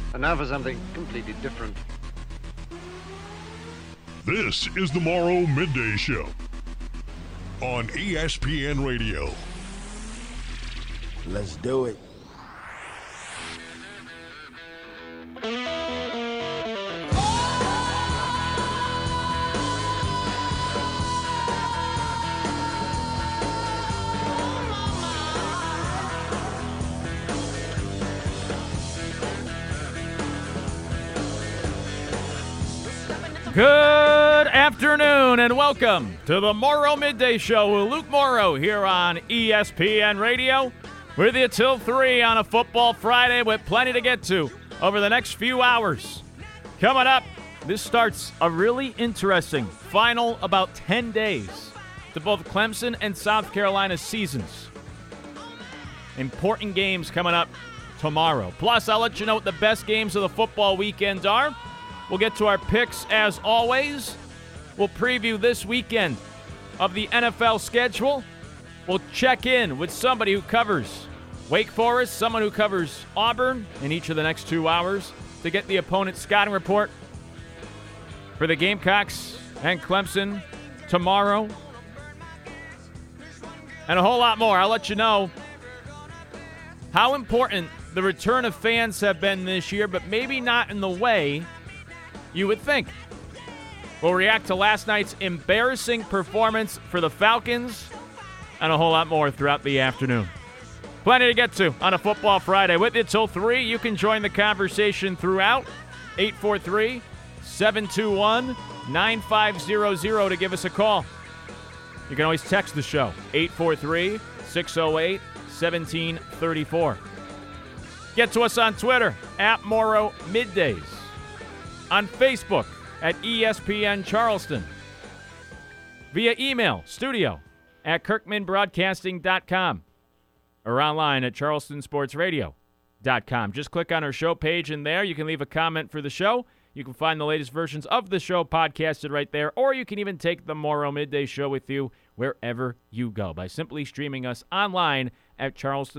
And now for something completely different. This is the Morrow Midday Show on ESPN Radio. Let's do it. Good afternoon and welcome to the Morrow Midday Show with Luke Morrow here on ESPN Radio. With you till 3 on a football Friday with plenty to get to over the next few hours. Coming up, this starts a really interesting final about 10 days to both Clemson and South Carolina's seasons. Important games coming up tomorrow. Plus, I'll let you know what the best games of the football weekend are. We'll get to our picks as always. We'll preview this weekend of the NFL schedule. We'll check in with somebody who covers Wake Forest, someone who covers Auburn in each of the next 2 hours to get the opponent's scouting report for the Gamecocks and Clemson tomorrow. And a whole lot more. I'll let you know how important the return of fans have been this year, but maybe not in the way you would think. We'll react to last night's embarrassing performance for the Falcons and a whole lot more throughout the afternoon. Plenty to get to on a football Friday. With you till 3, you can join the conversation throughout. 843-721-9500 to give us a call. You can always text the show, 843-608-1734. Get to us on Twitter, at Morrow Middays. On Facebook at ESPN Charleston. Via email, studio@kirkmanbroadcasting.com. Or online at charlestonsportsradio.com. Just click on our show page, and there you can leave a comment for the show. You can find the latest versions of the show podcasted right there, or you can even take the Morrow Midday Show with you wherever you go by simply streaming us online at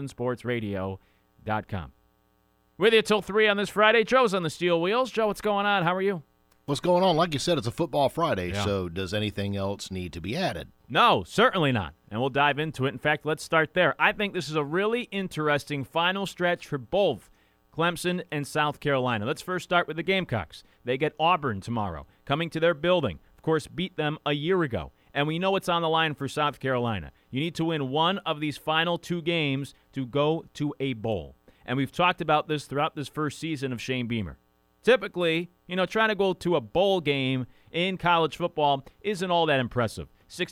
charlestonsportsradio.com. With you till 3 on this Friday. Joe's on the steel wheels. Joe, what's going on? How are you? What's going on? Like you said, it's a football Friday, so does anything else need to be added? No, certainly not. And we'll dive into it. In fact, let's start there. I think this is a really interesting final stretch for both Clemson and South Carolina. Let's first start with the Gamecocks. They get Auburn tomorrow, coming to their building. Of course, beat them a year ago. And we know what's on the line for South Carolina. You need to win one of these final 2 games to go to a bowl. And we've talked about this throughout this first season of Shane Beamer. Typically, trying to go to a bowl game in college football isn't all that impressive.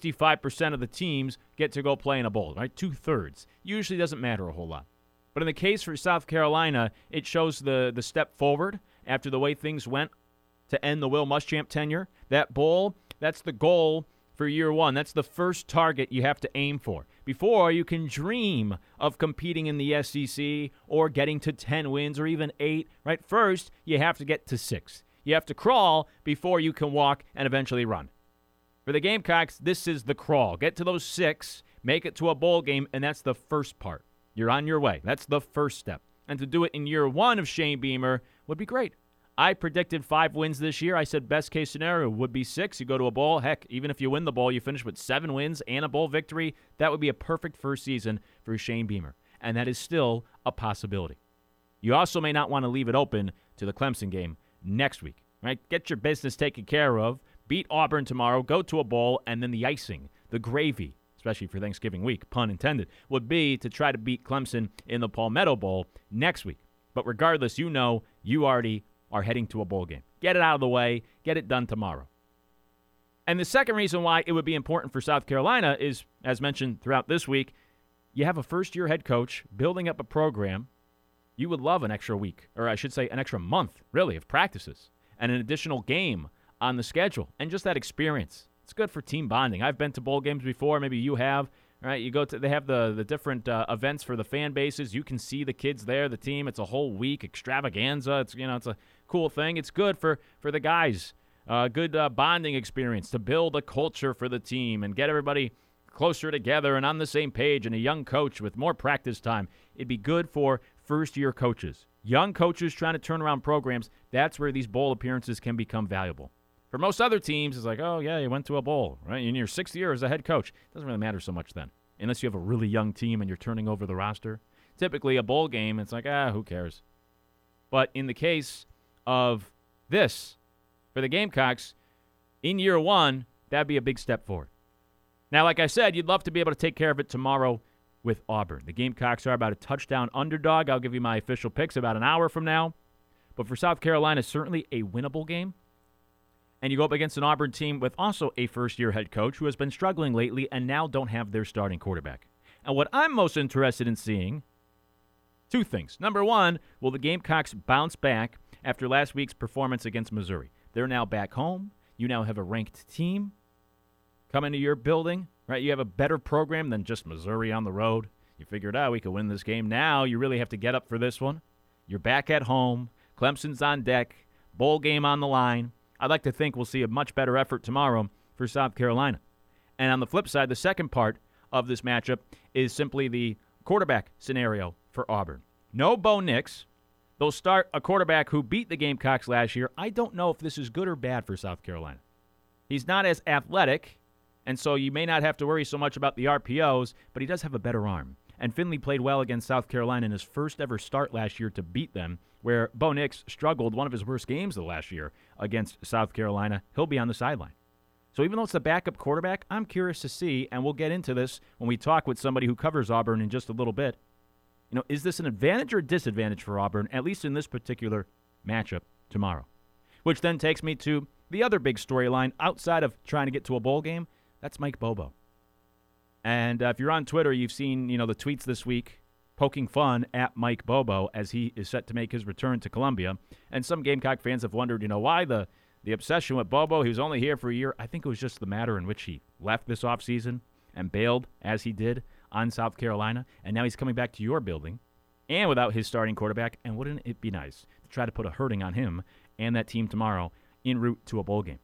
65% of the teams get to go play in a bowl, right? 2/3. Usually doesn't matter a whole lot. But in the case for South Carolina, it shows the step forward after the way things went to end the Will Muschamp tenure. That bowl, that's the goal for year one. That's the first target you have to aim for. Before, you can dream of competing in the SEC or getting to 10 wins or even 8, right? First, you have to get to 6. You have to crawl before you can walk and eventually run. For the Gamecocks, this is the crawl. Get to those 6, make it to a bowl game, and that's the first part. You're on your way. That's the first step. And to do it in year 1 of Shane Beamer would be great. I predicted 5 wins this year. I said best case scenario would be 6. You go to a bowl. Heck, even if you win the bowl, you finish with 7 wins and a bowl victory. That would be a perfect first season for Shane Beamer. And that is still a possibility. You also may not want to leave it open to the Clemson game next week. Right? Get your business taken care of. Beat Auburn tomorrow. Go to a bowl. And then the icing, the gravy, especially for Thanksgiving week, pun intended, would be to try to beat Clemson in the Palmetto Bowl next week. But regardless, you already are heading to a bowl game. Get it out of the way. Get it done tomorrow. And the second reason why it would be important for South Carolina is, as mentioned throughout this week, you have a first-year head coach building up a program. You would love an extra week, or I should say an extra month, really, of practices and an additional game on the schedule and just that experience. It's good for team bonding. I've been to bowl games before. Maybe you have. Right, you go to, they have the different events for the fan bases. You can see the kids there, the team. It's a whole week extravaganza. It's it's a cool thing. It's good for the guys. Good bonding experience to build a culture for the team and get everybody closer together and on the same page and a young coach with more practice time. It'd be good for first-year coaches. Young coaches trying to turn around programs, that's where these bowl appearances can become valuable. For most other teams, it's like, oh, yeah, you went to a bowl, right? In your 6th year as a head coach, it doesn't really matter so much then, unless you have a really young team and you're turning over the roster. Typically, a bowl game, it's like, who cares? But in the case of this, for the Gamecocks, in year 1, that'd be a big step forward. Now, like I said, you'd love to be able to take care of it tomorrow with Auburn. The Gamecocks are about a touchdown underdog. I'll give you my official picks about an hour from now. But for South Carolina, certainly a winnable game. And you go up against an Auburn team with also a first-year head coach who has been struggling lately and now don't have their starting quarterback. And what I'm most interested in seeing, 2 things. Number 1, will the Gamecocks bounce back after last week's performance against Missouri? They're now back home. You now have a ranked team coming to your building, right? You have a better program than just Missouri on the road. You figured out we could win this game. Now you really have to get up for this one. You're back at home. Clemson's on deck. Bowl game on the line. I'd like to think we'll see a much better effort tomorrow for South Carolina. And on the flip side, the second part of this matchup is simply the quarterback scenario for Auburn. No Bo Nix. They'll start a quarterback who beat the Gamecocks last year. I don't know if this is good or bad for South Carolina. He's not as athletic, and so you may not have to worry so much about the RPOs, but he does have a better arm. And Finley played well against South Carolina in his first ever start last year to beat them, where Bo Nix struggled one of his worst games of last year against South Carolina. He'll be on the sideline. So even though it's the backup quarterback, I'm curious to see, and we'll get into this when we talk with somebody who covers Auburn in just a little bit. Is this an advantage or disadvantage for Auburn, at least in this particular matchup tomorrow? Which then takes me to the other big storyline outside of trying to get to a bowl game. That's Mike Bobo. And if you're on Twitter, you've seen, the tweets this week poking fun at Mike Bobo as he is set to make his return to Columbia. And some Gamecock fans have wondered, why the obsession with Bobo. He was only here for a year. I think it was just the matter in which he left this offseason and bailed as he did on South Carolina. And now he's coming back to your building and without his starting quarterback. And wouldn't it be nice to try to put a hurting on him and that team tomorrow en route to a bowl game?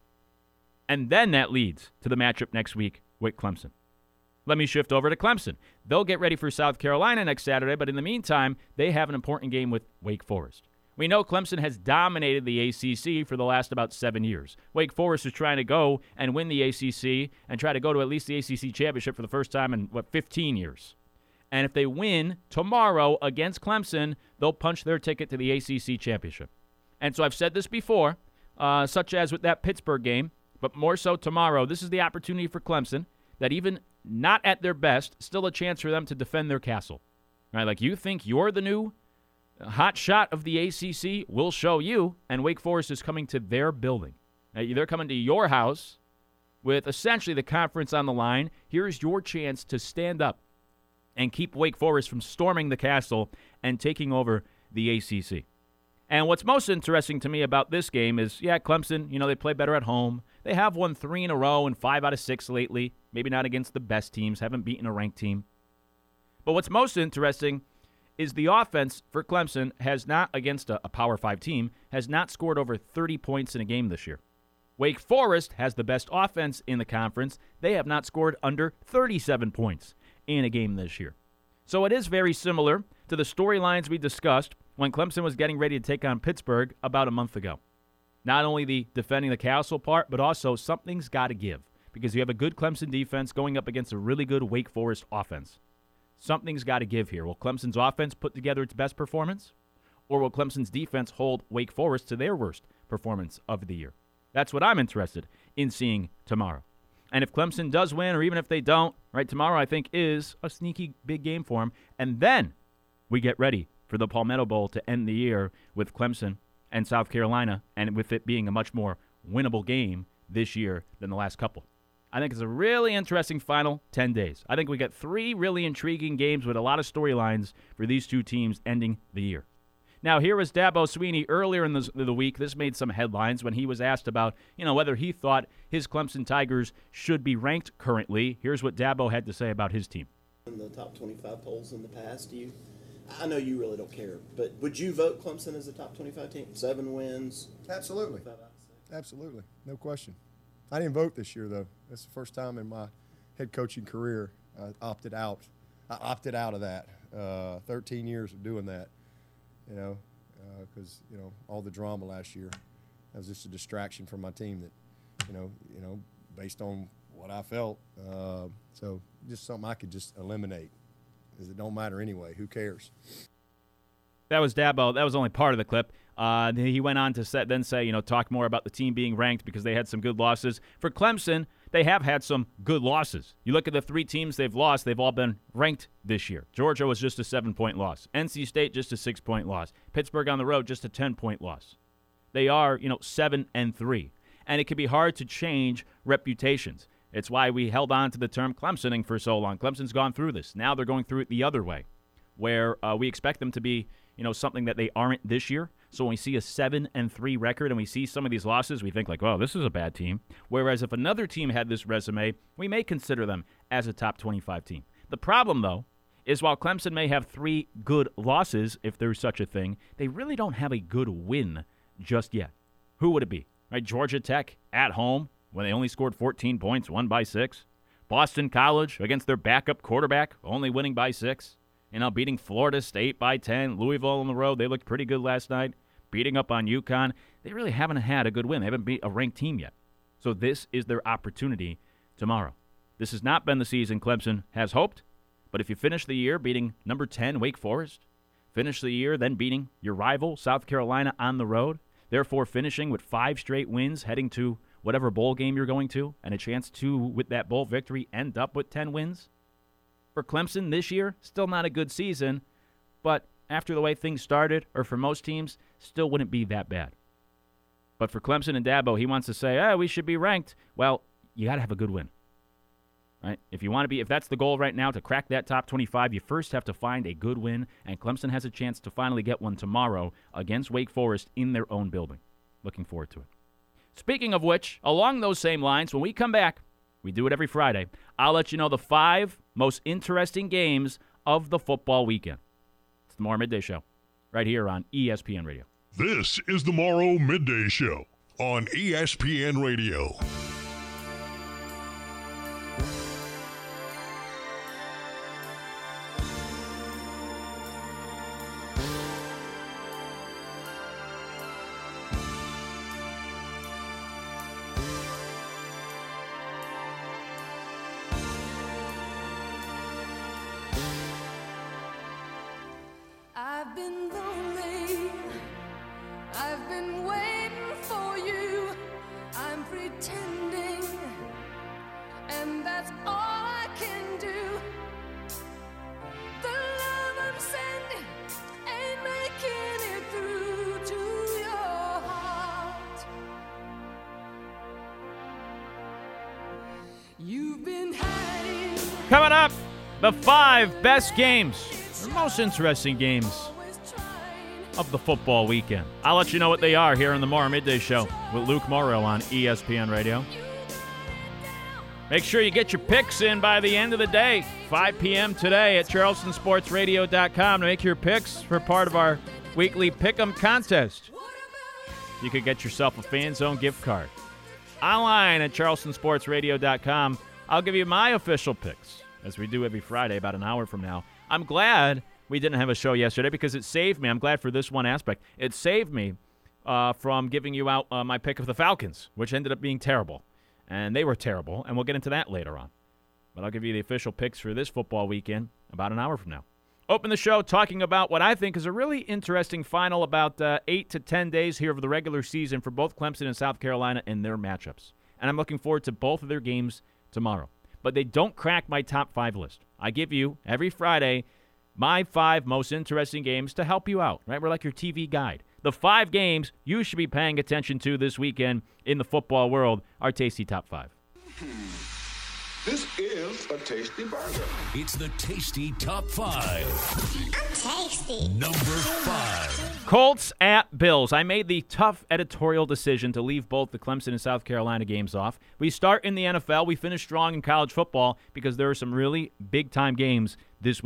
And then that leads to the matchup next week with Clemson. Let me shift over to Clemson. They'll get ready for South Carolina next Saturday, but in the meantime, they have an important game with Wake Forest. We know Clemson has dominated the ACC for the last about 7 years. Wake Forest is trying to go and win the ACC and try to go to at least the ACC championship for the first time in, 15 years. And if they win tomorrow against Clemson, they'll punch their ticket to the ACC championship. And so I've said this before, such as with that Pittsburgh game, but more so tomorrow, this is the opportunity for Clemson that even not at their best, still a chance for them to defend their castle. Right? Like you think you're the new hot shot of the ACC, we'll show you, and Wake Forest is coming to their building. They're coming to your house with essentially the conference on the line. Here's your chance to stand up and keep Wake Forest from storming the castle and taking over the ACC. And what's most interesting to me about this game is, Clemson, they play better at home. They have won 3 in a row and 5 out of 6 lately. Maybe not against the best teams, haven't beaten a ranked team. But what's most interesting is the offense for Clemson has not, against a Power 5 team, has not scored over 30 points in a game this year. Wake Forest has the best offense in the conference. They have not scored under 37 points in a game this year. So it is very similar to the storylines we discussed when Clemson was getting ready to take on Pittsburgh about a month ago. Not only the defending the castle part, but also something's got to give because you have a good Clemson defense going up against a really good Wake Forest offense. Something's got to give here. Will Clemson's offense put together its best performance? Or will Clemson's defense hold Wake Forest to their worst performance of the year? That's what I'm interested in seeing tomorrow. And if Clemson does win, or even if they don't, right, tomorrow I think is a sneaky big game for them. And then we get ready for the Palmetto Bowl to end the year with Clemson and South Carolina, and with it being a much more winnable game this year than the last couple. I think it's a really interesting final 10 days. I think we get 3 really intriguing games with a lot of storylines for these two teams ending the year. Now, here was Dabo Swinney earlier in the week. This made some headlines when he was asked about, whether he thought his Clemson Tigers should be ranked currently. Here's what Dabo had to say about his team. In the top 25 polls in the past, I know you really don't care, but would you vote Clemson as a top 25 team? 7 wins? Absolutely. Absolutely. No question. I didn't vote this year, though. That's the first time in my head coaching career, I opted out of that. 13 years of doing that, because all the drama last year, that was just a distraction from my team. That, based on what I felt, so just something I could just eliminate, because it don't matter anyway. Who cares? That was Dabo. That was only part of the clip. He went on to say, talk more about the team being ranked because they had some good losses. For Clemson, they have had some good losses. You look at the 3 teams they've lost, they've all been ranked this year. Georgia was just a 7-point loss. NC State, just a 6-point loss. Pittsburgh on the road, just a 10-point loss. They are, 7-3. And it can be hard to change reputations. It's why we held on to the term Clemsoning for so long. Clemson's gone through this. Now they're going through it the other way, where we expect them to be, something that they aren't this year. So when we see a 7-3 record and we see some of these losses, we think like, well, this is a bad team. Whereas if another team had this resume, we may consider them as a top 25 team. The problem, though, is while Clemson may have 3 good losses, if there's such a thing, they really don't have a good win just yet. Who would it be? Right? Georgia Tech at home when they only scored 14 points, won by 6. Boston College against their backup quarterback, only winning by 6. Beating Florida State by 10. Louisville on the road, they looked pretty good last night. Beating up on UConn. They really haven't had a good win. They haven't beat a ranked team yet. So this is their opportunity tomorrow. This has not been the season Clemson has hoped, but if you finish the year beating number 10 Wake Forest, finish the year then beating your rival South Carolina on the road, therefore finishing with 5 straight wins, heading to whatever bowl game you're going to, and a chance to, with that bowl victory, end up with 10 wins. For Clemson this year, still not a good season, but after the way things started, or for most teams, still wouldn't be that bad. But for Clemson and Dabo, he wants to say, we should be ranked. Well, you got to have a good win. Right? If that's the goal right now, to crack that top 25, you first have to find a good win, and Clemson has a chance to finally get one tomorrow against Wake Forest in their own building. Looking forward to it. Speaking of which, along those same lines, when we come back, we do it every Friday, I'll let you know the 5 most interesting games of the football weekend. It's the Morrow Midday Show, right here on ESPN Radio. This is the Morrow Midday Show on ESPN Radio. I've been lonely, I've been waiting for you, I'm pretending, and that's all I can do. The love I'm sending ain't making it through to your heart. You've been hiding. Coming up, the 5 best games, the most interesting games of the football weekend. I'll let you know what they are here on the Morrow Midday Show with Luke Morrow on ESPN Radio. Make sure you get your picks in by the end of the day, 5 p.m. today at charlestonsportsradio.com to make your picks for part of our weekly Pick'em contest. You could get yourself a Fan Zone gift card. Online at charlestonsportsradio.com, I'll give you my official picks, as we do every Friday about an hour from now. I'm glad we didn't have a show yesterday because it saved me. I'm glad for this one aspect. It saved me from giving you out my pick of the Falcons, which ended up being terrible. And they were terrible, and we'll get into that later on. But I'll give you the official picks for this football weekend about an hour from now. Open the show talking about what I think is a really interesting final about 8 to 10 days here of the regular season for both Clemson and South Carolina and their matchups. And I'm looking forward to both of their games tomorrow. But they don't crack my top 5 list. I give you, every Friday, my 5 most interesting games to help you out, right? We're like your TV guide. The 5 games you should be paying attention to this weekend in the football world, our Tasty Top 5. This is a tasty burger. It's the Tasty Top 5. I'm tasty. Number 5. Colts at Bills. I made the tough editorial decision to leave both the Clemson and South Carolina games off. We start in the NFL. We finish strong in college football because there are some really big-time games this weekend.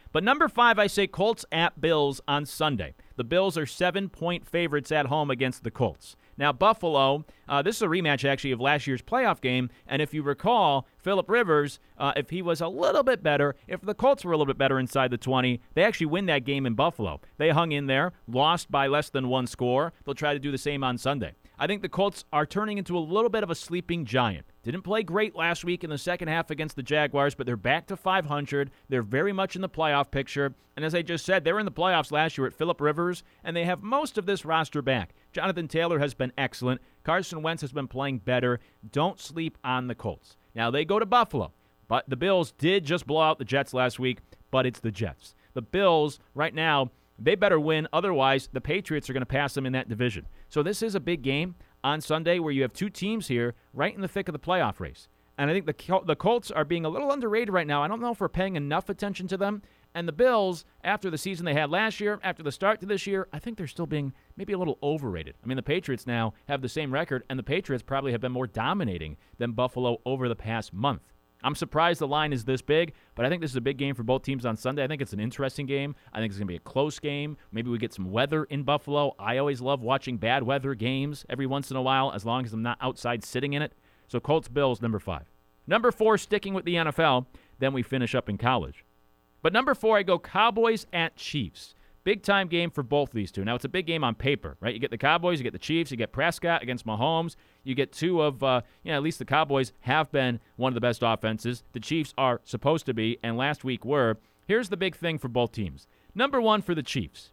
But number 5, I say Colts at Bills on Sunday. The Bills are 7-point favorites at home against the Colts. Now, Buffalo, this is a rematch, actually, of last year's playoff game. And if you recall, Phillip Rivers, if he was a little bit better, if the Colts were a little bit better inside the 20, they actually win that game in Buffalo. They hung in there, lost by less than one score. They'll try to do the same on Sunday. I think the Colts are turning into a little bit of a sleeping giant. Didn't play great last week in the second half against the Jaguars, but they're back to 500. They're very much in the playoff picture. And as I just said, they were in the playoffs last year at Phillip Rivers, and they have most of this roster back. Jonathan Taylor has been excellent. Carson Wentz has been playing better. Don't sleep on the Colts. Now, they go to Buffalo, but the Bills did just blow out the Jets last week, but it's the Jets. The Bills, right now, they better win. Otherwise, the Patriots are going to pass them in that division. So this is a big game on Sunday where you have two teams here right in the thick of the playoff race. And I think the Colts are being a little underrated right now. I don't know if we're paying enough attention to them. And the Bills, after the season they had last year, after the start to this year, I think they're still being maybe a little overrated. I mean, the Patriots now have the same record, and the Patriots probably have been more dominating than Buffalo over the past month. I'm surprised the line is this big, but I think this is a big game for both teams on Sunday. I think it's an interesting game. I think it's going to be a close game. Maybe we get some weather in Buffalo. I always love watching bad weather games every once in a while, as long as I'm not outside sitting in it. So Colts-Bills, number 5. Number 4, sticking with the NFL, then we finish up in college. But number 4, I go Cowboys at Chiefs. Big-time game for both these two. Now, it's a big game on paper, right? You get the Cowboys, you get the Chiefs, you get Prescott against Mahomes. You get two of, at least the Cowboys have been one of the best offenses. The Chiefs are supposed to be, and last week were. Here's the big thing for both teams. Number 1 for the Chiefs.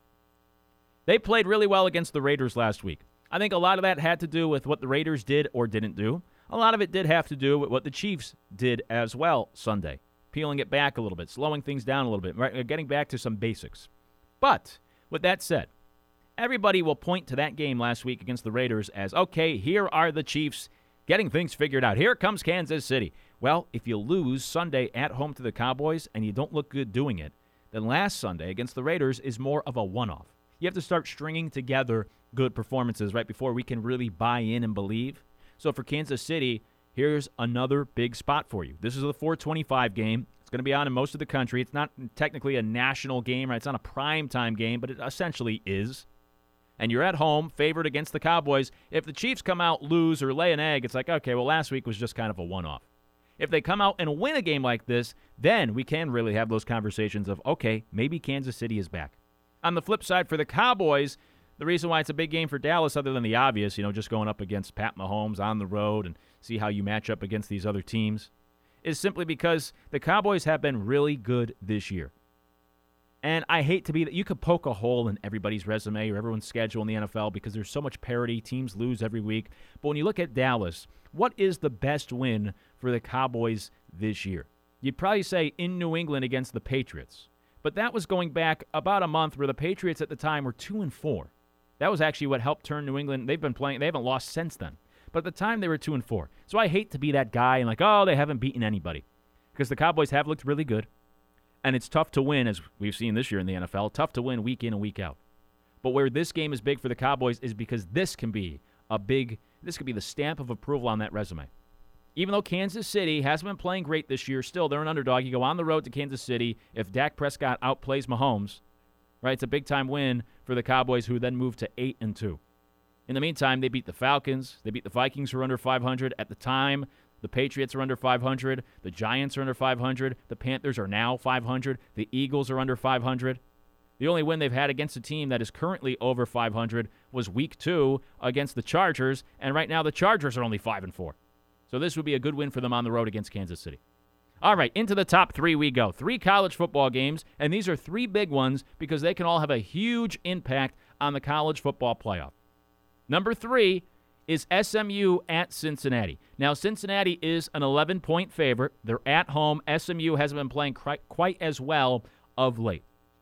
They played really well against the Raiders last week. I think a lot of that had to do with what the Raiders did or didn't do. A lot of it did have to do with what the Chiefs did as well Sunday. Peeling it back a little bit, slowing things down a little bit, right? Getting back to some basics. But with that said, everybody will point to that game last week against the Raiders as, okay, here are the Chiefs getting things figured out. Here comes Kansas City. Well, if you lose Sunday at home to the Cowboys and you don't look good doing it, then last Sunday against the Raiders is more of a one-off. You have to start stringing together good performances right before we can really buy in and believe. So for Kansas City, here's another big spot for you. This is the 4:25 game. It's going to be on in most of the country. It's not technically a national game, right? It's not a primetime game, but it essentially is. And you're at home, favored against the Cowboys. If the Chiefs come out, lose, or lay an egg, it's like, okay, well, last week was just kind of a one-off. If they come out and win a game like this, then we can really have those conversations of, okay, maybe Kansas City is back. On the flip side, for the Cowboys, the reason why it's a big game for Dallas, other than the obvious, just going up against Pat Mahomes on the road and see how you match up against these other teams, is simply because the Cowboys have been really good this year. And I hate to be that. You could poke a hole in everybody's resume or everyone's schedule in the NFL because there's so much parity. Teams lose every week. But when you look at Dallas, what is the best win for the Cowboys this year? You'd probably say in New England against the Patriots. But that was going back about a month where the Patriots at the time were 2-4. That was actually what helped turn New England. They've been playing. They haven't lost since then. But at the time, they were 2-4. So I hate to be that guy and they haven't beaten anybody. Because the Cowboys have looked really good. And it's tough to win, as we've seen this year in the NFL. Tough to win week in and week out. But where this game is big for the Cowboys is because this could be the stamp of approval on that resume. Even though Kansas City hasn't been playing great this year, still, they're an underdog. You go on the road to Kansas City. If Dak Prescott outplays Mahomes, right, it's a big-time win for the Cowboys, who then move to 8-2. In the meantime, they beat the Falcons. They beat the Vikings, who are under 500. At the time, the Patriots are under 500. The Giants are under 500. The Panthers are now 500. The Eagles are under 500. The only win they've had against a team that is currently over 500 was Week 2 against the Chargers, and right now the Chargers are only 5-4. So this would be a good win for them on the road against Kansas City. All right, into the top 3 we go. 3 college football games, and these are 3 big ones because they can all have a huge impact on the college football playoff. Number 3 is SMU at Cincinnati. Now, Cincinnati is an 11-point favorite. They're at home. SMU hasn't been playing quite as well of late.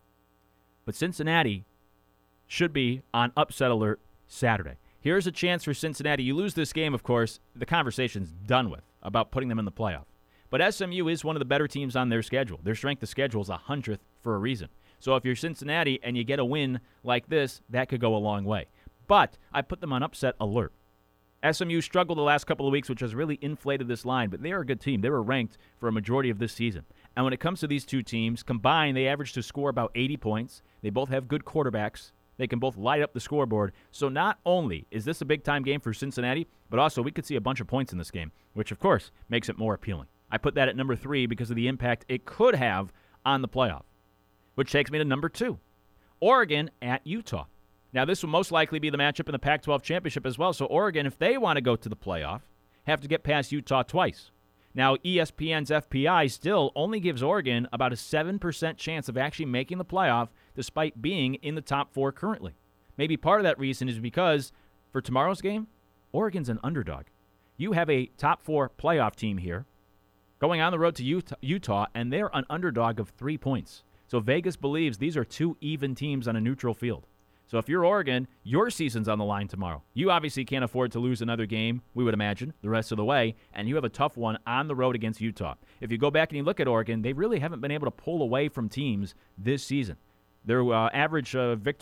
But Cincinnati should be on upset alert Saturday. Here's a chance for Cincinnati. You lose this game, of course, the conversation's done with about putting them in the playoff. But SMU is one of the better teams on their schedule. Their strength of schedule is 100th for a reason. So if you're Cincinnati and you get a win like this, that could go a long way. But I put them on upset alert. SMU struggled the last couple of weeks, which has really inflated this line, but they are a good team. They were ranked for a majority of this season. And when it comes to these two teams, combined, they average to score about 80 points. They both have good quarterbacks. They can both light up the scoreboard. So not only is this a big-time game for Cincinnati, but also we could see a bunch of points in this game, which, of course, makes it more appealing. I put that at number 3 because of the impact it could have on the playoff, which takes me to number 2, Oregon at Utah. Now, this will most likely be the matchup in the Pac-12 championship as well. So Oregon, if they want to go to the playoff, have to get past Utah twice. Now, ESPN's FPI still only gives Oregon about a 7% chance of actually making the playoff despite being in the top 4 currently. Maybe part of that reason is because for tomorrow's game, Oregon's an underdog. You have a top 4 playoff team here going on the road to Utah, and they're an underdog of 3 points. So Vegas believes these are 2 even teams on a neutral field. So if you're Oregon, your season's on the line tomorrow. You obviously can't afford to lose another game, we would imagine, the rest of the way, and you have a tough one on the road against Utah. If you go back and you look at Oregon, they really haven't been able to pull away from teams this season. Their average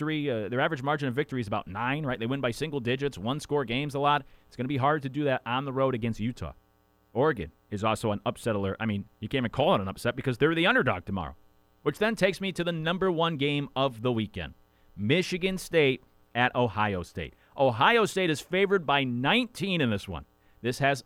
margin of victory is about 9, right? They win by single digits, one-score games a lot. It's going to be hard to do that on the road against Utah. Oregon is also an upset alert. I mean, you can't even call it an upset because they're the underdog tomorrow, which then takes me to the number 1 game of the weekend. Michigan State at Ohio State. Ohio State is favored by 19 in this one. This is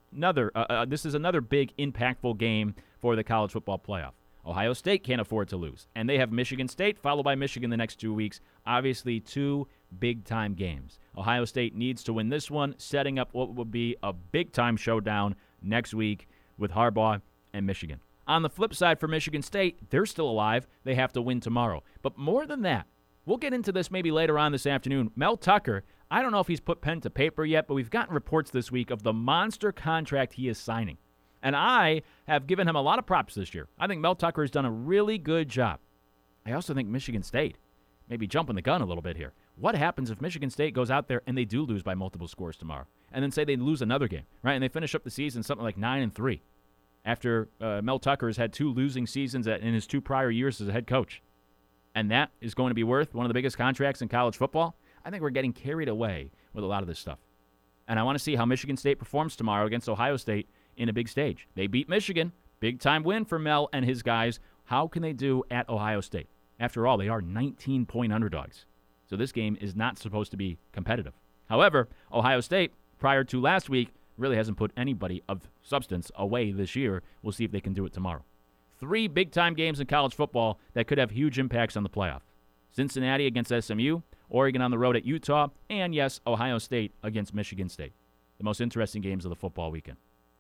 another big, impactful game for the college football playoff. Ohio State can't afford to lose, and they have Michigan State followed by Michigan the next 2 weeks. Obviously, 2 big-time games. Ohio State needs to win this one, setting up what will be a big-time showdown next week with Harbaugh and Michigan. On the flip side for Michigan State, they're still alive. They have to win tomorrow. But more than that, we'll get into this maybe later on this afternoon. Mel Tucker, I don't know if he's put pen to paper yet, but we've gotten reports this week of the monster contract he is signing. And I have given him a lot of props this year. I think Mel Tucker has done a really good job. I also think Michigan State may be jumping the gun a little bit here. What happens if Michigan State goes out there and they do lose by multiple scores tomorrow? And then say they lose another game, right? And they finish up the season something like 9-3 after Mel Tucker has had 2 losing seasons in his 2 prior years as a head coach. And that is going to be worth one of the biggest contracts in college football. I think we're getting carried away with a lot of this stuff. And I want to see how Michigan State performs tomorrow against Ohio State in a big stage. They beat Michigan. Big-time win for Mel and his guys. How can they do at Ohio State? After all, they are 19-point underdogs. So this game is not supposed to be competitive. However, Ohio State, prior to last week, really hasn't put anybody of substance away this year. We'll see if they can do it tomorrow. 3 big-time games in college football that could have huge impacts on the playoff. Cincinnati against SMU, Oregon on the road at Utah, and, yes, Ohio State against Michigan State. The most interesting games of the football weekend.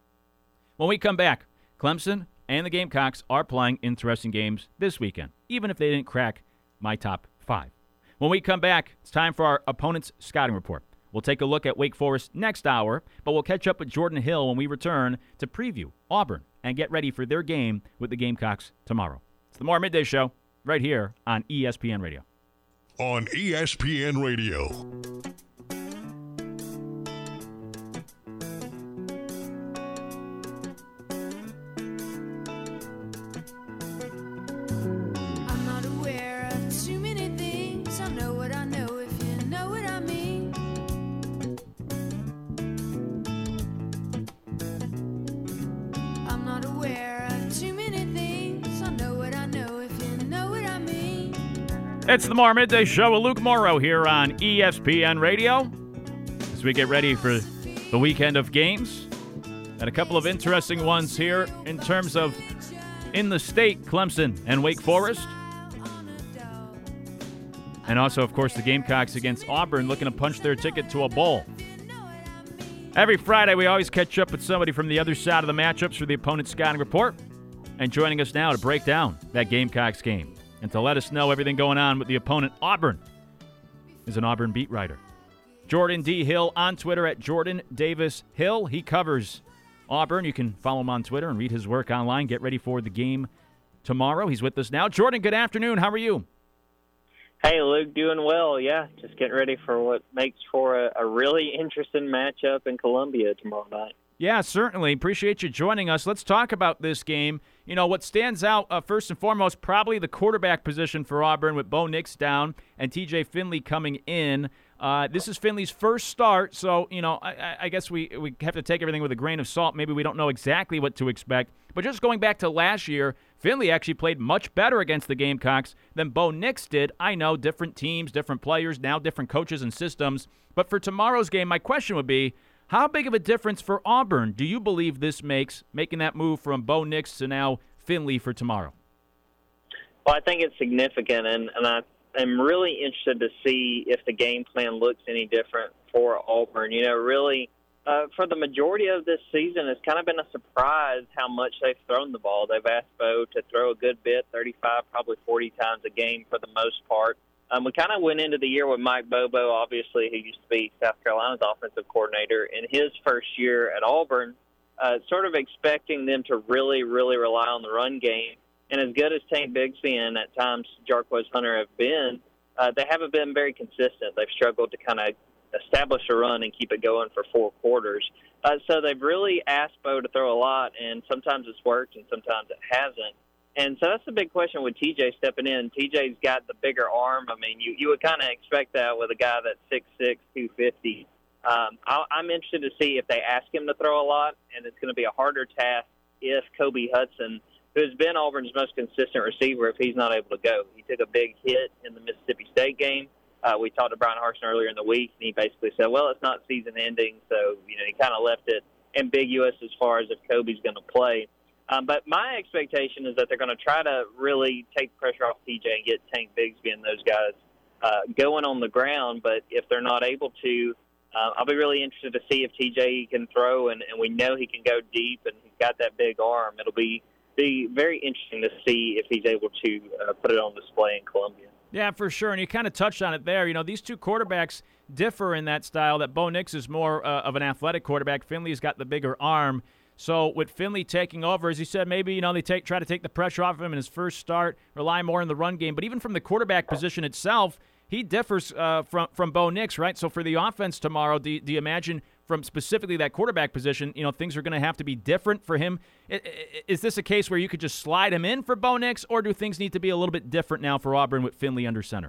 When we come back, Clemson and the Gamecocks are playing interesting games this weekend, even if they didn't crack my top 5. When we come back, it's time for our opponent's scouting report. We'll take a look at Wake Forest next hour, but we'll catch up with Jordan Hill when we return to preview Auburn and get ready for their game with the Gamecocks tomorrow. It's the More Midday Show right here on ESPN Radio. On ESPN Radio. I'm not aware of too many things. I know what I know, if you know what I mean. I'm not aware of too many things. I know what I know, if you know what I mean. It's the More Midday Show with Luke Morrow here on ESPN Radio as we get ready for the weekend of games. And a couple of interesting ones here in terms of in the state, Clemson and Wake Forest. And also, of course, the Gamecocks against Auburn looking to punch their ticket to a bowl. Every Friday, we always catch up with somebody from the other side of the matchups for the opponent's scouting report. And joining us now to break down that Gamecocks game and to let us know everything going on with the opponent, Auburn, is an Auburn beat writer. Jordan D. Hill on Twitter at Jordan Davis Hill. He covers Auburn. You can follow him on Twitter and read his work online. Get ready for the game tomorrow. He's with us now. Jordan, good afternoon. How are you? Hey, Luke, doing well. Yeah, just getting ready for what makes for a really interesting matchup in Columbia tomorrow night. Yeah, certainly. Appreciate you joining us. Let's talk about this game. You know, what stands out, first and foremost, probably the quarterback position for Auburn with Bo Nix down and TJ Finley coming in. This is Finley's first start, so, you know, I guess we have to take everything with a grain of salt. Maybe we don't know exactly what to expect. But just going back to last year, Finley actually played much better against the Gamecocks than Bo Nix did. I know, different teams, different players, now different coaches and systems. But for tomorrow's game, my question would be, how big of a difference for Auburn do you believe this makes, making that move from Bo Nix to now Finley for tomorrow? Well, I think it's significant, and I'm really interested to see if the game plan looks any different for Auburn. You know, really, for the majority of this season, it's kind of been a surprise how much they've thrown the ball. They've asked Bo to throw a good bit, 35, probably 40 times a game for the most part. We kind of went into the year with Mike Bobo, obviously, who used to be South Carolina's offensive coordinator, in his first year at Auburn, sort of expecting them to really, really rely on the run game. And as good as Tank Bigsby and at times Jarquez Hunter have been, they haven't been very consistent. They've struggled to kind of establish a run and keep it going for 4 quarters. So they've really asked Bo to throw a lot, and sometimes it's worked and sometimes it hasn't. And so that's the big question with TJ stepping in. TJ's got the bigger arm. I mean, you would kind of expect that with a guy that's 6'6", 250. I'm interested to see if they ask him to throw a lot, and it's going to be a harder task if Kobe Hudson, who's been Auburn's most consistent receiver, if he's not able to go. He took a big hit in the Mississippi State game. We talked to Brian Harsin earlier in the week, and he basically said, well, it's not season ending, so he kind of left it ambiguous as far as if Kobe's going to play. But my expectation is that they're going to try to really take pressure off TJ and get Tank Bigsby and those guys going on the ground. But if they're not able to, I'll be really interested to see if TJ can throw, and we know he can go deep, and he's got that big arm. It'll be very interesting to see if he's able to put it on display in Columbia. Yeah, for sure, and you kind of touched on it there. These two quarterbacks differ in that style, that Bo Nix is more of an athletic quarterback. Finley's got the bigger arm. So with Finley taking over, as you said, maybe they try to take the pressure off of him in his first start, rely more on the run game. But even from the quarterback position itself, he differs from Bo Nix, right? So for the offense tomorrow, do you imagine from specifically that quarterback position, things are going to have to be different for him? Is this a case where you could just slide him in for Bo Nix, or do things need to be a little bit different now for Auburn with Finley under center?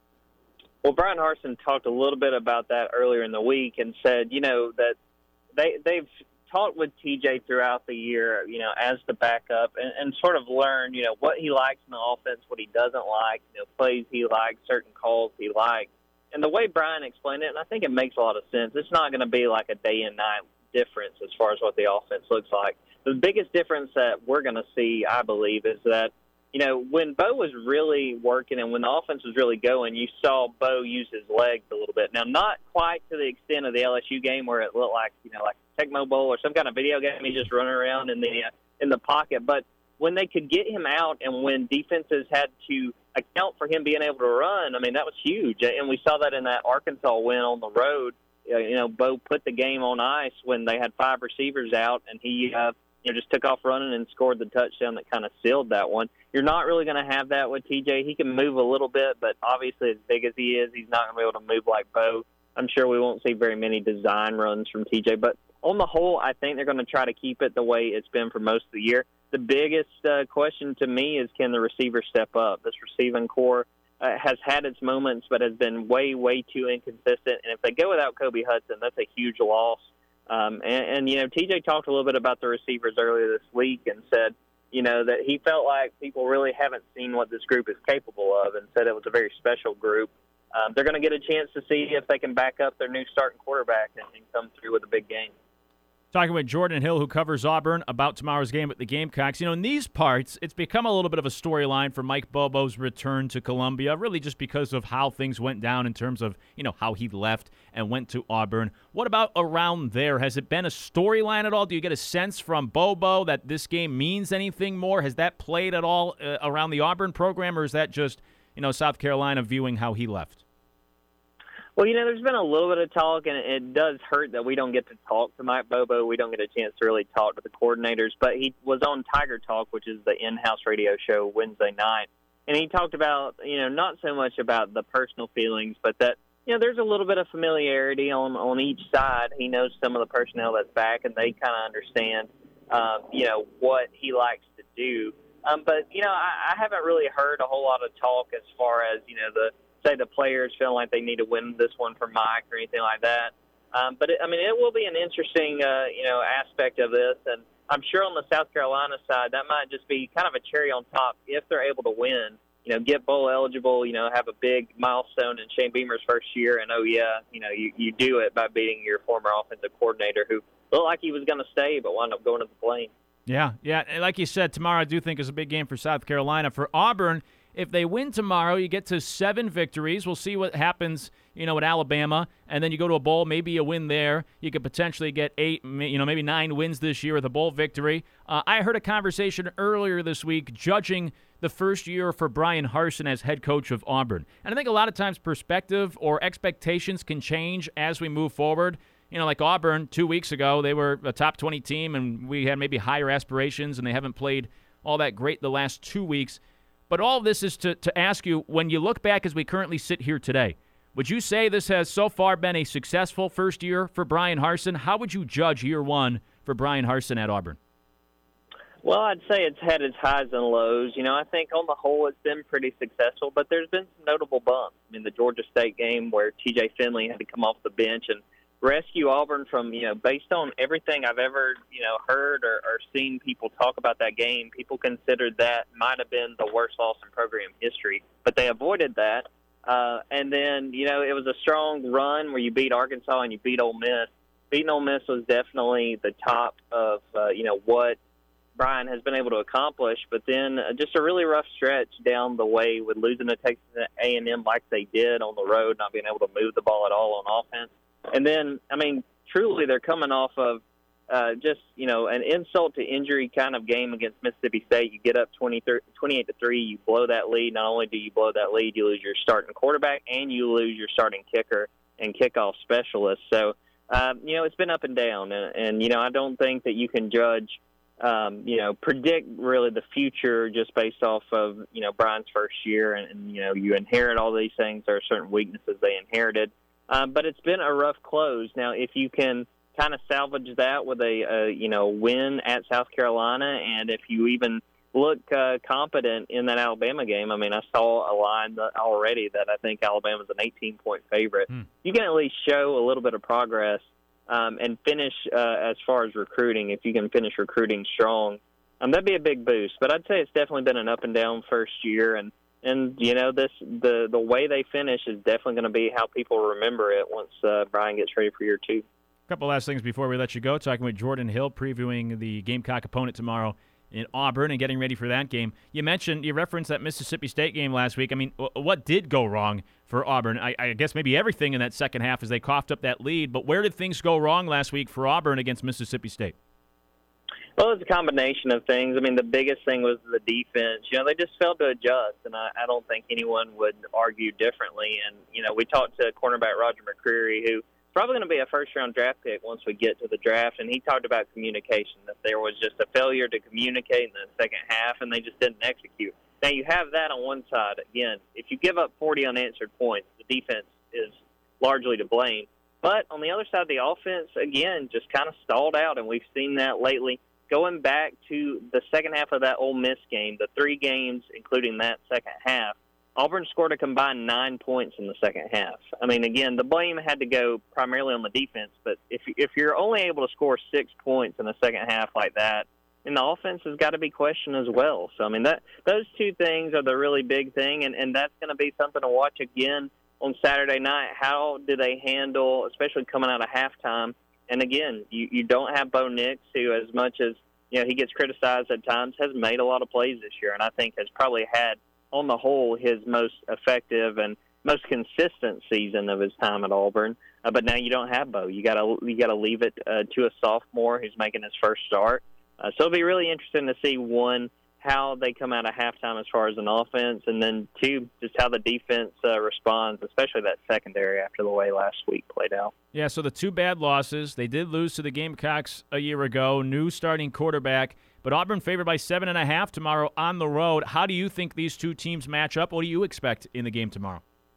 Well, Brian Harsin talked a little bit about that earlier in the week and said, that they've talked with TJ throughout the year, as the backup and sort of learn, what he likes in the offense, what he doesn't like, plays he likes, certain calls he likes. And the way Brian explained it, and I think it makes a lot of sense, it's not going to be like a day and night difference as far as what the offense looks like. The biggest difference that we're going to see, I believe, is that, when Bo was really working and when the offense was really going, you saw Bo use his legs a little bit. Now, not quite to the extent of the LSU game where it looked like, like Tecmo Bowl or some kind of video game, he's just running around in the pocket. But when they could get him out and when defenses had to account for him being able to run, that was huge. And we saw that in that Arkansas win on the road. Bo put the game on ice when they had 5 receivers out, and he just took off running and scored the touchdown that kind of sealed that one. You're not really going to have that with TJ. He can move a little bit, but obviously as big as he is, he's not going to be able to move like Bo. I'm sure we won't see very many design runs from TJ, but on the whole, I think they're going to try to keep it the way it's been for most of the year. The biggest question to me is, can the receivers step up? This receiving core has had its moments, but has been way, way too inconsistent. And if they go without Kobe Hudson, that's a huge loss. TJ talked a little bit about the receivers earlier this week and said, that he felt like people really haven't seen what this group is capable of, and said it was a very special group. They're going to get a chance to see if they can back up their new starting quarterback and come through with a big game. Talking with Jordan Hill, who covers Auburn, about tomorrow's game with the Gamecocks. In these parts, it's become a little bit of a storyline for Mike Bobo's return to Columbia, really just because of how things went down in terms of, how he left and went to Auburn. What about around there? Has it been a storyline at all? Do you get a sense from Bobo that this game means anything more? Has that played at all around the Auburn program, or is that just, South Carolina viewing how he left? Well, there's been a little bit of talk, and it does hurt that we don't get to talk to Mike Bobo. We don't get a chance to really talk to the coordinators. But he was on Tiger Talk, which is the in-house radio show, Wednesday night. And he talked about, not so much about the personal feelings, but that, there's a little bit of familiarity on each side. He knows some of the personnel that's back, and they kind of understand, what he likes to do. But I haven't really heard a whole lot of talk as far as, the players feeling like they need to win this one for Mike or anything like that. But it will be an interesting, aspect of this. And I'm sure on the South Carolina side, that might just be kind of a cherry on top if they're able to win. Get bowl eligible, have a big milestone in Shane Beamer's first year, and you do it by beating your former offensive coordinator who looked like he was going to stay but wound up going to the Plains. Yeah. And like you said, tomorrow I do think is a big game for South Carolina. For Auburn, if they win tomorrow, you get to 7 victories. We'll see what happens, with Alabama, and then you go to a bowl, maybe a win there. You could potentially get 8, maybe 9 wins this year with a bowl victory. I heard a conversation earlier this week judging the first year for Brian Harsin as head coach of Auburn. And I think a lot of times perspective or expectations can change as we move forward. Like Auburn 2 weeks ago, they were a top 20 team, and we had maybe higher aspirations, and they haven't played all that great the last 2 weeks. But all of this is to ask you, when you look back as we currently sit here today, would you say this has so far been a successful first year for Brian Harsin? How would you judge year one for Brian Harsin at Auburn? Well, I'd say it's had its highs and lows. I think on the whole it's been pretty successful, but there's been some notable bumps. The Georgia State game where T.J. Finley had to come off the bench and rescue Auburn from, based on everything I've ever, heard or seen people talk about that game, people considered that might have been the worst loss in program history. But they avoided that. And then, it was a strong run where you beat Arkansas and you beat Ole Miss. Beating Ole Miss was definitely the top of, what Brian has been able to accomplish. But then just a really rough stretch down the way with losing to Texas A&M like they did on the road, not being able to move the ball at all on offense. And then, truly they're coming off of just, an insult to injury kind of game against Mississippi State. You get up 28-3, you blow that lead. Not only do you blow that lead, you lose your starting quarterback and you lose your starting kicker and kickoff specialist. So, it's been up and down. And I don't think that you can judge, predict really the future just based off of, Brian's first year. And you inherit all these things. There are certain weaknesses they inherited. But it's been a rough close. Now, if you can kind of salvage that with a win at South Carolina, and if you even look competent in that Alabama game, I saw a line already that I think Alabama's an 18-point favorite. You can at least show a little bit of progress and finish as far as recruiting. If you can finish recruiting strong, that'd be a big boost. But I'd say it's definitely been an up-and-down first year, and the way they finish is definitely going to be how people remember it once Brian gets ready for year 2. A couple last things before we let you go. Talking with Jordan Hill, previewing the Gamecock opponent tomorrow in Auburn and getting ready for that game. You referenced that Mississippi State game last week. What did go wrong for Auburn? I guess maybe everything in that second half as they coughed up that lead. But where did things go wrong last week for Auburn against Mississippi State? Well, it's a combination of things. The biggest thing was the defense. They just failed to adjust, and I don't think anyone would argue differently. And, we talked to cornerback Roger McCreary, who's probably going to be a first-round draft pick once we get to the draft, and he talked about communication, that there was just a failure to communicate in the second half, and they just didn't execute. Now, you have that on one side. Again, if you give up 40 unanswered points, the defense is largely to blame. But on the other side, the offense, again, just kind of stalled out, and we've seen that lately. Going back to the second half of that Ole Miss game, the 3 games, including that second half, Auburn scored a combined 9 points in the second half. Again, the blame had to go primarily on the defense, but if you're only able to score 6 points in the second half like that, then the offense has got to be questioned as well. So, those 2 things are the really big thing, and that's going to be something to watch again on Saturday night. How do they handle, especially coming out of halftime? And again, you don't have Bo Nix, who, as much as he gets criticized at times, has made a lot of plays this year, and I think has probably had, on the whole, his most effective and most consistent season of his time at Auburn. But now you don't have Bo. You got to leave it to a sophomore who's making his first start. So it'll be really interesting to see, 1, how they come out of halftime as far as an offense, and then 2, just how the defense responds, especially that secondary after the way last week played out. Yeah, so the 2 bad losses. They did lose to the Gamecocks a year ago, new starting quarterback, but Auburn favored by 7.5 tomorrow on the road. How do you think these 2 teams match up? What do you expect in the game tomorrow?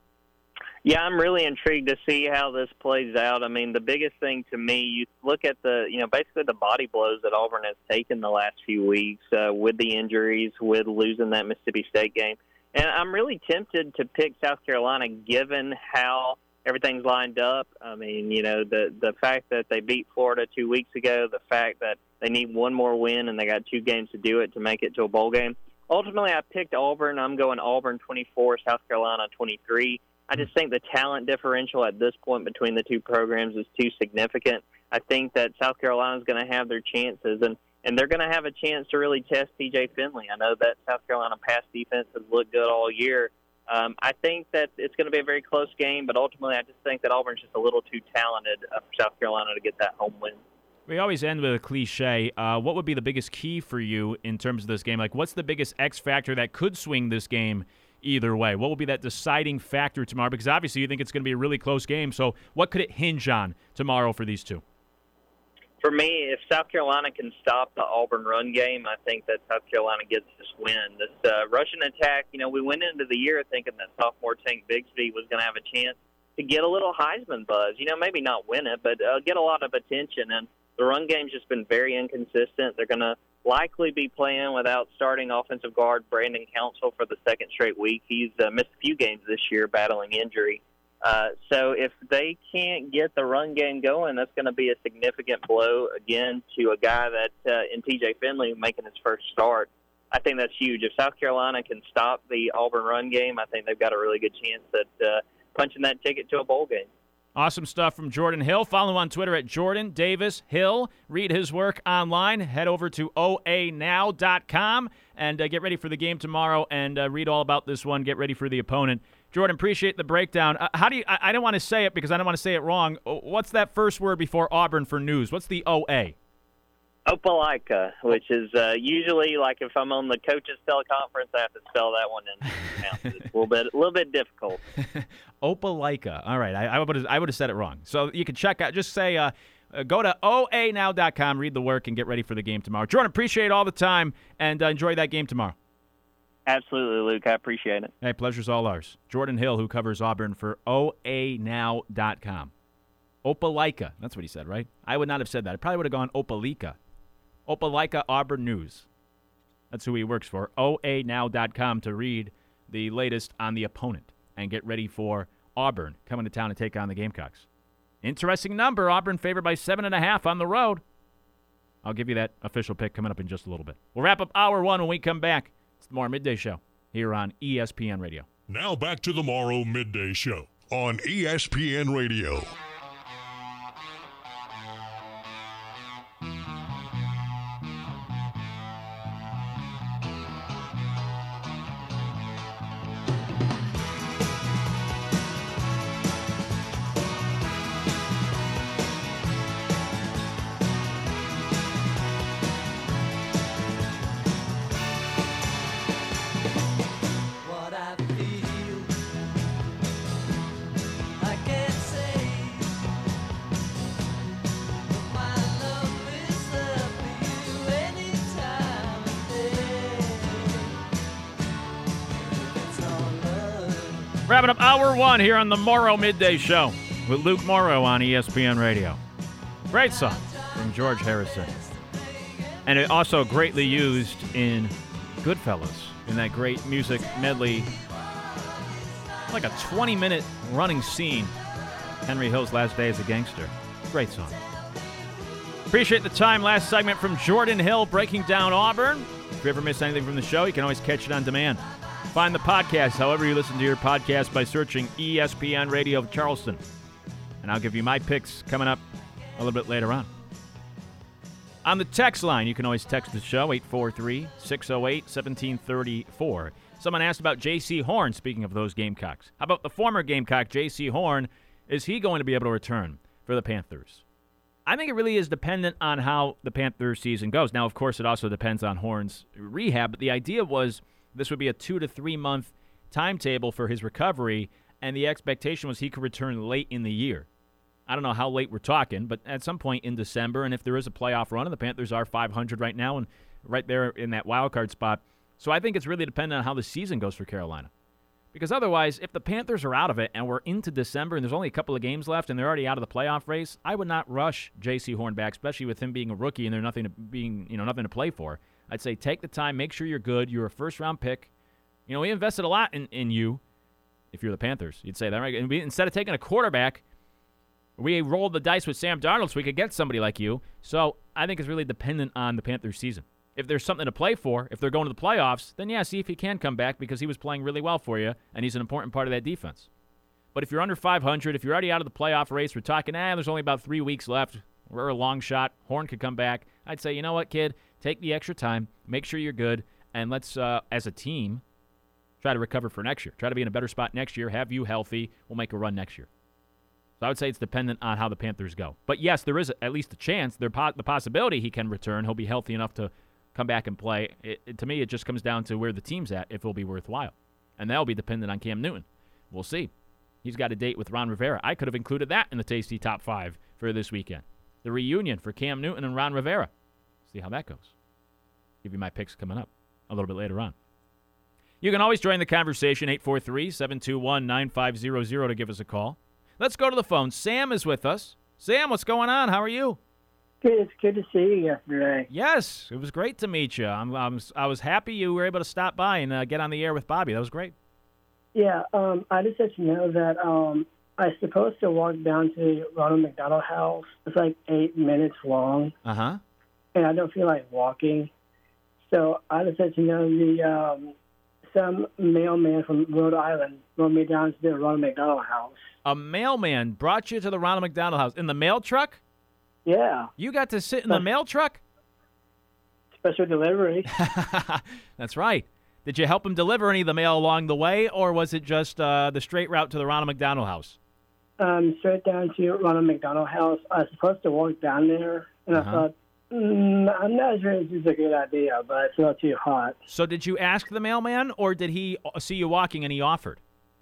Yeah, I'm really intrigued to see how this plays out. The biggest thing to me, you look at basically the body blows that Auburn has taken the last few weeks with the injuries, with losing that Mississippi State game. And I'm really tempted to pick South Carolina given how everything's lined up. The fact that they beat Florida 2 weeks ago, the fact that They need one more win, and they got 2 games to do it to make it to a bowl game. Ultimately, I picked Auburn. I'm going Auburn 24, South Carolina 23. I just think the talent differential at this point between the two programs is too significant. I think that South Carolina is going to have their chances, and they're going to have a chance to really test TJ Finley. I know that South Carolina pass defense has looked good all year. I think that it's going to be a very close game, but ultimately I just think that Auburn's just a little too talented for South Carolina to get that home win. We always end with a cliche. What would be the biggest key for you in terms of this game? Like, what's the biggest X factor that could swing this game either way? What will be that deciding factor tomorrow? Because obviously you think it's going to be a really close game. So what could it hinge on tomorrow for these two? For me, if South Carolina can stop the Auburn run game, I think that South Carolina gets this win. This Russian attack, we went into the year thinking that sophomore Tank Bigsby was going to have a chance to get a little Heisman buzz. Maybe not win it, but get a lot of attention. And the run game's just been very inconsistent. They're going to likely be playing without starting offensive guard Brandon Council for the second straight week. He's missed a few games this year battling injury. So if they can't get the run game going, that's going to be a significant blow, again, to a guy that in TJ Finley making his first start. I think that's huge. If South Carolina can stop the Auburn run game, I think they've got a really good chance at punching that ticket to a bowl game. Awesome stuff from Jordan Hill. Follow him on Twitter at Jordan Davis Hill. Read his work online. Head over to oanow.com and get ready for the game tomorrow and read all about this one. Get ready for the opponent. Jordan, appreciate the breakdown. How do you? I don't want to say it because I don't want to say it wrong. What's that first word before Auburn for news? What's the OA? Opelika, which is usually like if I'm on the coaches teleconference, I have to spell that one in. It's a little bit difficult. Opelika. All right, I would have said it wrong. So you can check out. Just say go to oanow.com, read the work, and get ready for the game tomorrow. Jordan, appreciate all the time and enjoy that game tomorrow. Absolutely, Luke. I appreciate it. Hey, pleasure's all ours. Jordan Hill, who covers Auburn for oanow.com. Opelika. That's what he said, right? I would not have said that. I probably would have gone Opelika. Opelika Auburn News. That's who he works for. oanow.com to read the latest on the opponent and get ready for Auburn coming to town to take on the Gamecocks. Interesting number. Auburn favored by 7.5 on the road. I'll give you that official pick coming up in just a little bit. We'll wrap up hour one when we come back. It's the Morrow Midday Show here on ESPN Radio. Now back to the Morrow Midday Show on ESPN Radio. Wrapping up hour one here on the Morrow Midday Show with Luke Morrow on ESPN Radio. Great song from George Harrison. And it also greatly used in Goodfellas, in that great music medley, like a 20-minute running scene, Henry Hill's Last Day as a Gangster. Great song. Appreciate the time. Last segment from Jordan Hill breaking down Auburn. If you ever miss anything from the show, you can always catch it on demand. Find the podcast, however you listen to your podcast, by searching ESPN Radio Charleston. And I'll give you my picks coming up a little bit later on. On the text line, you can always text the show, 843-608-1734. Someone asked about J.C. Horn, speaking of those Gamecocks. How about the former Gamecock, J.C. Horn? Is he going to be able to return for the Panthers? I think it really is dependent on how the Panthers season goes. Now, of course, it also depends on Horn's rehab, but the idea was this would be a 2 to 3 month timetable for his recovery, and the expectation was he could return late in the year. I don't know how late we're talking, but at some point in December, and if there is a playoff run, and the Panthers are 500 right now and right there in that wild card spot. So I think it's really dependent on how the season goes for Carolina. Because otherwise, if the Panthers are out of it and we're into December and there's only a couple of games left and they're already out of the playoff race, I would not rush J.C. Horn back, especially with him being a rookie and there's nothing to play for. I'd say take the time, make sure you're good. You're a first-round pick. We invested a lot in you if you're the Panthers. You'd say that, right? And instead of taking a quarterback, We rolled the dice with Sam Darnold so we could get somebody like you. So I think it's really dependent on the Panthers' season. If there's something to play for, if they're going to the playoffs, then yeah, see if he can come back because he was playing really well for you, and he's an important part of that defense. But if you're under 500, if you're already out of the playoff race, we're talking, there's only about 3 weeks left. We're a long shot. Horn could come back. I'd say, you know what, kid? Take the extra time. Make sure you're good. And let's, as a team, try to recover for next year. Try to be in a better spot next year. Have you healthy. We'll make a run next year. So I would say it's dependent on how the Panthers go. But, yes, there is at least a chance. The possibility he can return. He'll be healthy enough to come back and play. To me, it just comes down to where the team's at, if it'll be worthwhile. And that'll be dependent on Cam Newton. We'll see. He's got a date with Ron Rivera. I could have included that in the Tasty Top 5 for this weekend. The reunion for Cam Newton and Ron Rivera. See how that goes. Give you my picks coming up a little bit later on. You can always join the conversation, 843-721-9500 to give us a call. Let's go to the phone. Sam is with us. Sam, what's going on? How are you? Good. It's good to see you yesterday. Yes, it was great to meet you. I was happy you were able to stop by and get on the air with Bobby. That was great. Yeah, I just let you know that I'm supposed to walk down to the Ronald McDonald House. It's like 8 minutes long. Uh-huh. And I don't feel like walking. So I just let you know some mailman from Rhode Island brought me down to the Ronald McDonald House. A mailman brought you to the Ronald McDonald House in the mail truck? Yeah. You got to sit in the mail truck? Special delivery. That's right. Did you help him deliver any of the mail along the way, or was it just the straight route to the Ronald McDonald House? Straight down to Ronald McDonald House. I was supposed to walk down there, and I thought, I'm not sure this is a good idea, but I feel too hot. So did you ask the mailman, or did he see you walking and he offered?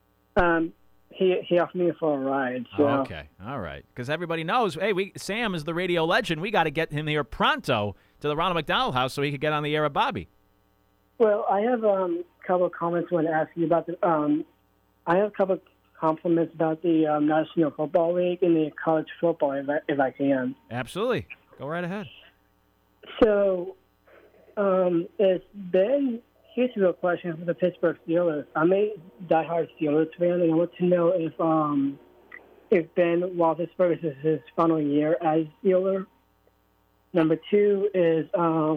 He offered me for a ride. So. Okay, all right. Because everybody knows, hey, Sam is the radio legend. We got to get him here pronto to the Ronald McDonald House so he could get on the air with Bobby. Well, I have a couple of comments I want to ask you about. I have a couple of compliments about the National Football League and the college football, if I can. Absolutely. Go right ahead. So, here's a real question for the Pittsburgh Steelers. I'm a diehard Steelers fan, and I want to know if Ben Roethlisberger is his final year as Steeler. Number two is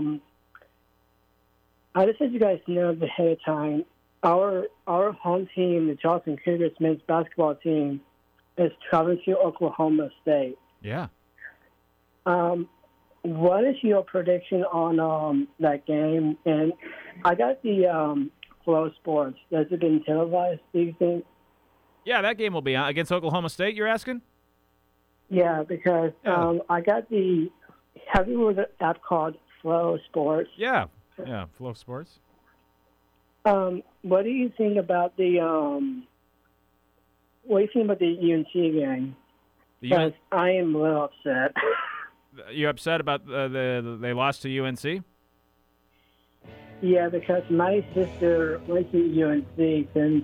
I just let you guys know ahead of time, our home team, the Charleston Cougars men's basketball team, is traveling to Oklahoma State. Yeah. What is your prediction on that game? And I got the Flow Sports. Has it been televised, do you think? Yeah, that game will be on against Oklahoma State, you're asking? Yeah, because I got the – have you heard of the app called Flow Sports? Yeah, Flow Sports. What do you think about the UNC game? Because I am a little upset. You're upset about they lost to UNC? Yeah, because my sister went to UNC since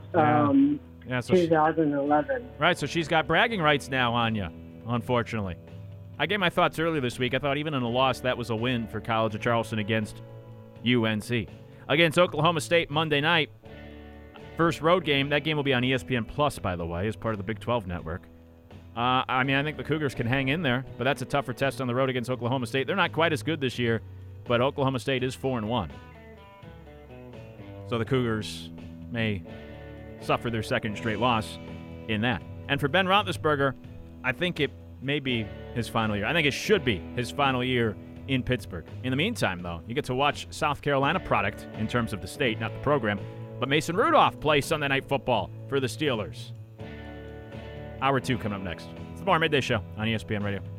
2011. Right, so she's got bragging rights now on you, unfortunately. I gave my thoughts earlier this week. I thought even in a loss, that was a win for College of Charleston against UNC. Against Oklahoma State Monday night, first road game. That game will be on ESPN Plus, by the way, as part of the Big 12 network. I think the Cougars can hang in there, but that's a tougher test on the road against Oklahoma State. They're not quite as good this year, but Oklahoma State is 4-1. So the Cougars may suffer their second straight loss in that. And for Ben Roethlisberger, I think it may be his final year. I think it should be his final year in Pittsburgh. In the meantime, though, you get to watch South Carolina product in terms of the state, not the program. But Mason Rudolph plays Sunday Night Football for the Steelers. Hour 2 coming up next. It's the More Midday Show on ESPN Radio.